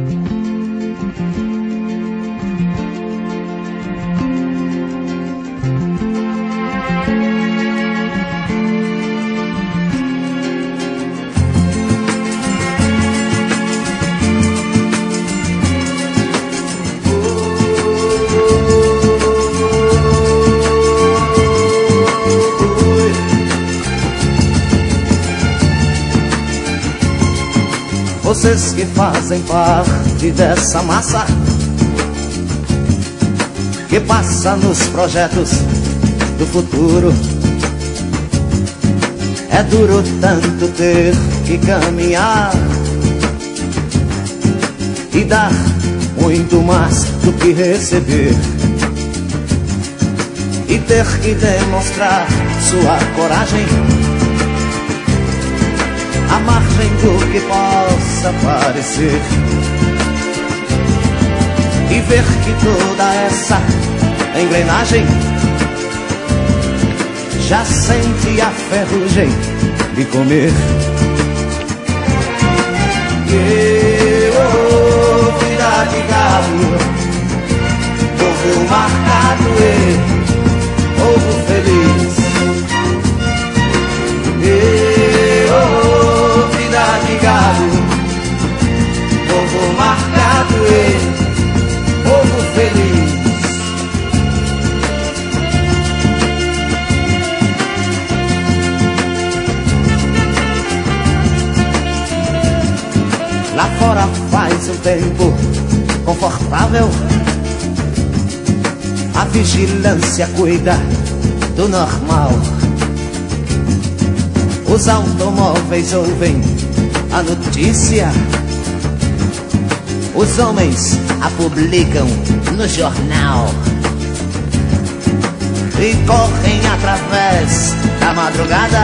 Vocês que fazem parte dessa massa que passa nos projetos do futuro. É duro tanto ter que caminhar e dar muito mais do que receber, e ter que demonstrar sua coragem à margem do que possa parecer, e ver que toda essa engrenagem já sente a ferrugem de comer. Vida de galo, povo marcado e povo feliz. Vida de galo, povo marcado e povo feliz. Lá fora faz um tempo confortável, a vigilância cuida do normal. Os automóveis ouvem a notícia, os homens a publicam no jornal e correm através da madrugada.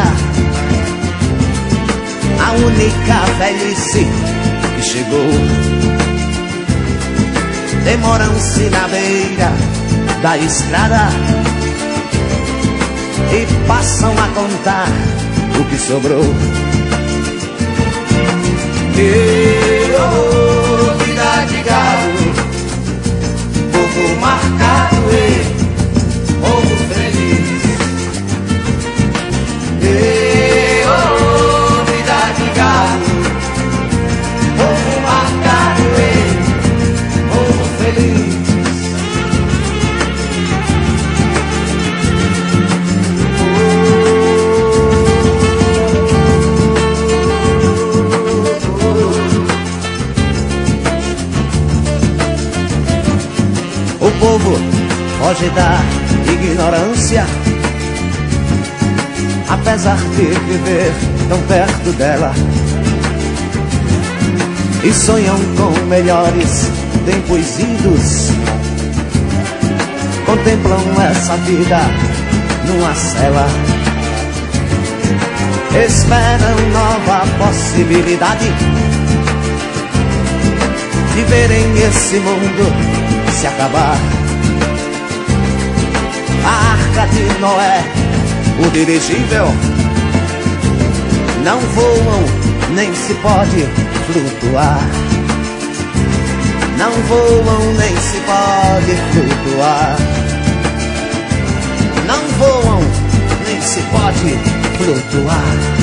A única velhice que chegou, demoram-se na beira da estrada e passam a contar o que sobrou. Vida de gado, povo marcado e povo feliz. Vida de gado, povo marcado e povo feliz. O povo foge da ignorância, apesar de viver tão perto dela, e sonham com melhores tempos idos. Contemplam essa vida numa cela, esperam nova possibilidade de verem esse mundo se acabar. A arca de Noé, o dirigível, não voam nem se pode flutuar. Não voam nem se pode flutuar. Não voam nem se pode flutuar.